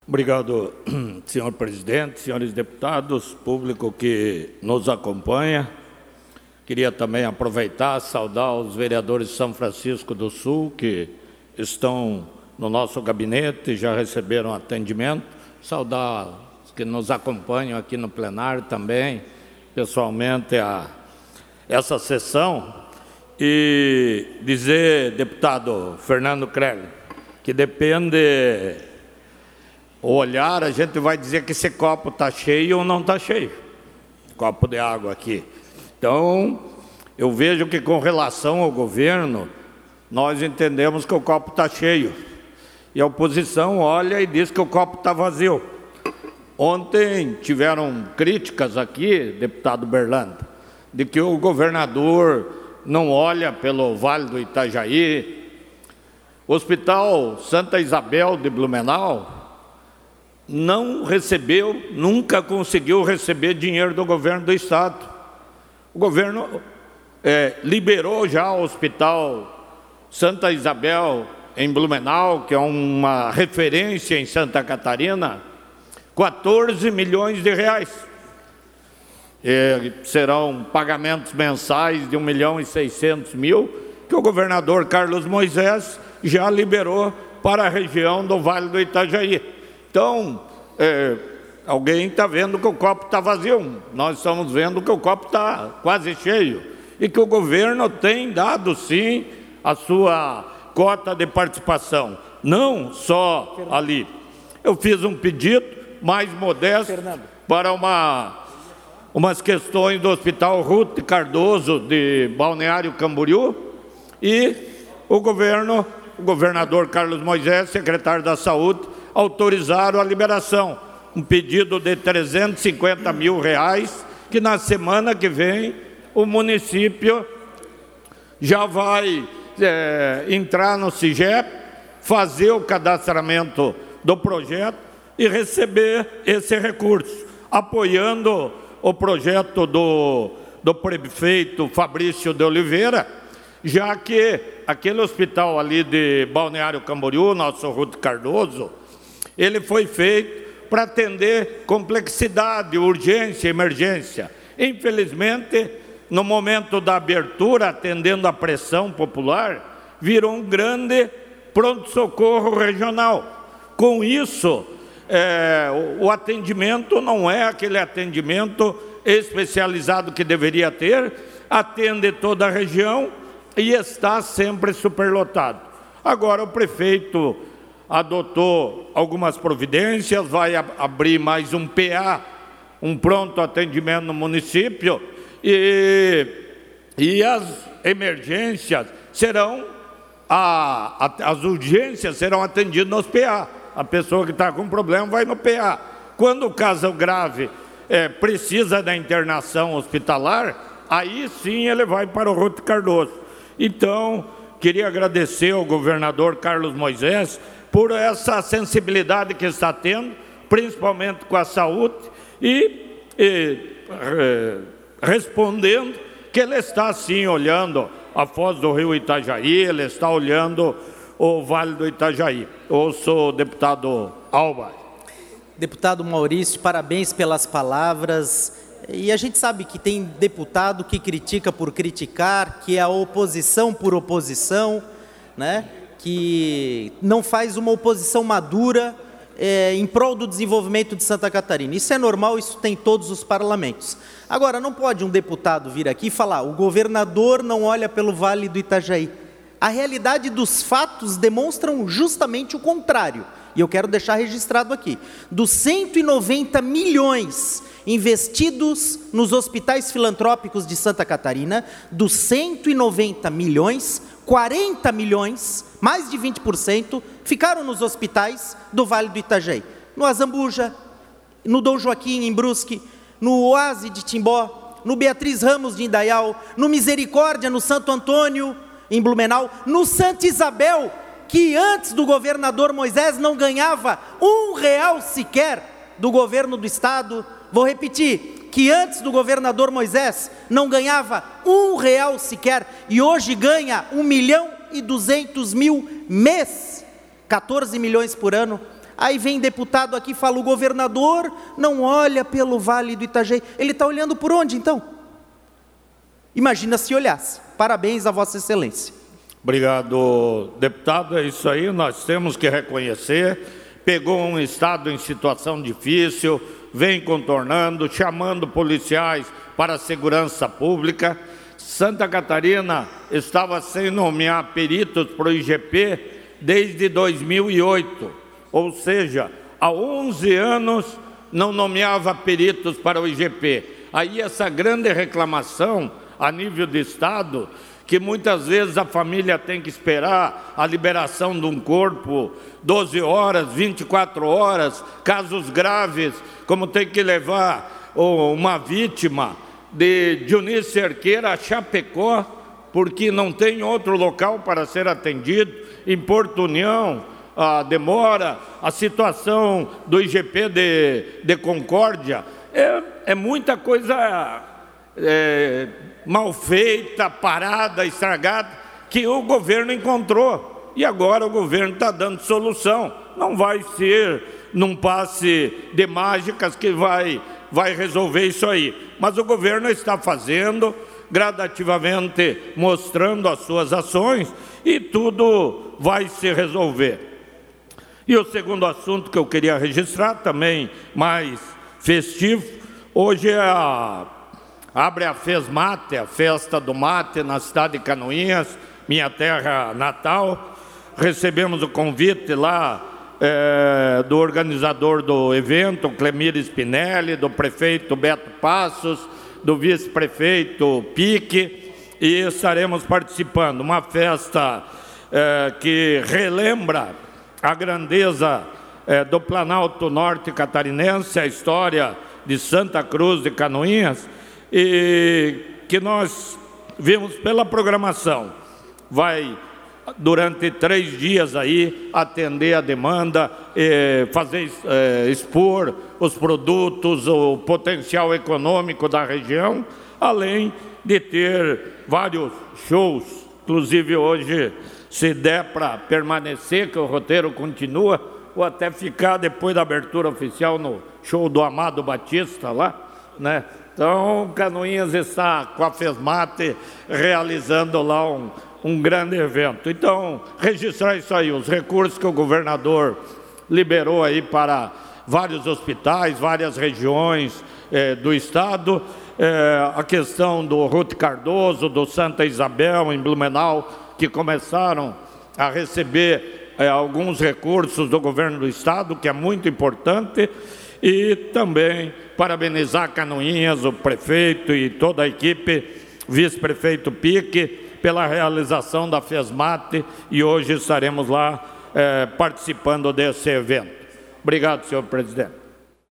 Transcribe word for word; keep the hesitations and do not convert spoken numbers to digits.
Obrigado, senhor presidente, senhores deputados, público que nos acompanha. Queria também aproveitar e saudar os vereadores de São Francisco do Sul, que estão no nosso gabinete e já receberam atendimento. Saudar os que nos acompanham aqui no plenário também, pessoalmente, a essa sessão. E dizer, deputado Fernando Crelli, que depende o olhar, a gente vai dizer que esse copo está cheio ou não está cheio. Copo de água aqui. Então, eu vejo que com relação ao governo, nós entendemos que o copo está cheio. E a oposição olha e diz que o copo está vazio. Ontem tiveram críticas aqui, deputado Berlando, de que o governador não olha pelo Vale do Itajaí. O Hospital Santa Isabel de Blumenau não recebeu, nunca conseguiu receber dinheiro do governo do estado. O governo é, liberou já o Hospital Santa Isabel em Blumenau, que é uma referência em Santa Catarina, quatorze milhões de reais. É, serão pagamentos mensais de um milhão e seiscentos mil, que o governador Carlos Moisés já liberou para a região do Vale do Itajaí. Então, é, alguém está vendo que o copo está vazio, nós estamos vendo que o copo está quase cheio e que o governo tem dado, sim, a sua cota de participação, não só ali. Eu fiz um pedido mais modesto para uma, umas questões do Hospital Ruth Cardoso de Balneário Camboriú e o governo, o governador Carlos Moisés, secretário da Saúde, autorizaram a liberação, um pedido de trezentos e cinquenta mil reais, que na semana que vem o município já vai é, entrar no CIGEP, fazer o cadastramento do projeto e receber esse recurso, apoiando o projeto do, do prefeito Fabrício de Oliveira, já que aquele hospital ali de Balneário Camboriú, nosso Ruth Cardoso, ele foi feito para atender complexidade, urgência, emergência. Infelizmente, no momento da abertura, atendendo a pressão popular, virou um grande pronto-socorro regional. Com isso, é, o, o atendimento não é aquele atendimento especializado que deveria ter, atende toda a região e está sempre superlotado. Agora, o prefeito adotou algumas providências, vai ab abrir mais um P A, um pronto atendimento no município, e, e as emergências serão, a, a, as urgências serão atendidas nos P A. A pessoa que está com problema vai no P A. Quando o caso grave é, precisa da internação hospitalar, aí sim ele vai para o Ruth Cardoso. Então, queria agradecer ao governador Carlos Moisés por essa sensibilidade que está tendo, principalmente com a saúde, e, e é, respondendo que ele está, sim, olhando a foz do rio Itajaí, ele está olhando o Vale do Itajaí. Ouço o deputado Alba. Deputado Maurício, parabéns pelas palavras. E a gente sabe que tem deputado que critica por criticar, que é a oposição por oposição, né? Que não faz uma oposição madura é, em prol do desenvolvimento de Santa Catarina. Isso é normal, isso tem em todos os parlamentos. Agora, não pode um deputado vir aqui e falar, o governador não olha pelo Vale do Itajaí. A realidade dos fatos demonstram justamente o contrário. E eu quero deixar registrado aqui. Dos cento e noventa milhões investidos nos hospitais filantrópicos de Santa Catarina, dos cento e noventa milhões, quarenta milhões, mais de vinte por cento, ficaram nos hospitais do Vale do Itajaí. No Azambuja, no Dom Joaquim, em Brusque, no Oase de Timbó, no Beatriz Ramos de Indaial, no Misericórdia, no Santo Antônio, em Blumenau, no Santa Isabel, que antes do governador Moisés não ganhava um real sequer do governo do estado. Vou repetir, que antes do governador Moisés não ganhava um real sequer e hoje ganha um milhão e duzentos mil mês, quatorze milhões por ano. Aí vem deputado aqui e fala, o governador não olha pelo Vale do Itajaí. Ele está olhando por onde, então? Imagina se olhasse. Parabéns a Vossa Excelência. Obrigado, deputado. É isso aí, nós temos que reconhecer. Pegou um estado em situação difícil, vem contornando, chamando policiais para a segurança pública. Santa Catarina estava sem nomear peritos para o I G P desde dois mil e oito, ou seja, há onze anos não nomeava peritos para o I G P. Aí essa grande reclamação a nível de estado, que muitas vezes a família tem que esperar a liberação de um corpo doze horas, vinte e quatro horas, casos graves, como tem que levar uma vítima de Dionísio Cerqueira a Chapecó, porque não tem outro local para ser atendido, em Porto União, a demora, a situação do I G P de, de Concórdia, é, é muita coisa é, mal feita, parada, estragada, que o governo encontrou, e agora o governo está dando solução. Não vai ser num passe de mágicas que vai, vai resolver isso aí, mas o governo está fazendo, gradativamente mostrando as suas ações, e tudo vai se resolver. E o segundo assunto que eu queria registrar, também mais festivo, hoje é a, abre a FESMATE, a Festa do Mate, na cidade de Canoinhas, minha terra natal. Recebemos o convite lá é, do organizador do evento, Clemir Spinelli, do prefeito Beto Passos, do vice-prefeito Pique, e estaremos participando. Uma festa é, que relembra a grandeza é, do Planalto Norte Catarinense, a história de Santa Cruz de Canoinhas, e que nós vimos pela programação. Vai, durante três dias aí, atender a demanda, eh, fazer, eh, expor os produtos, o potencial econômico da região, além de ter vários shows. Inclusive hoje, se der para permanecer, que o roteiro continua, ou até ficar depois da abertura oficial no show do Amado Batista lá, né? Então, Canoinhas está com a FESMATE realizando lá um, um grande evento. Então, registrar isso aí, os recursos que o governador liberou aí para vários hospitais, várias regiões eh, do estado, eh, a questão do Ruth Cardoso, do Santa Isabel, em Blumenau, que começaram a receber eh, alguns recursos do governo do estado, que é muito importante, e também parabenizar Canoinhas, o prefeito e toda a equipe, vice-prefeito Pique, pela realização da FESMATE, e hoje estaremos lá eh, participando desse evento. Obrigado, senhor presidente.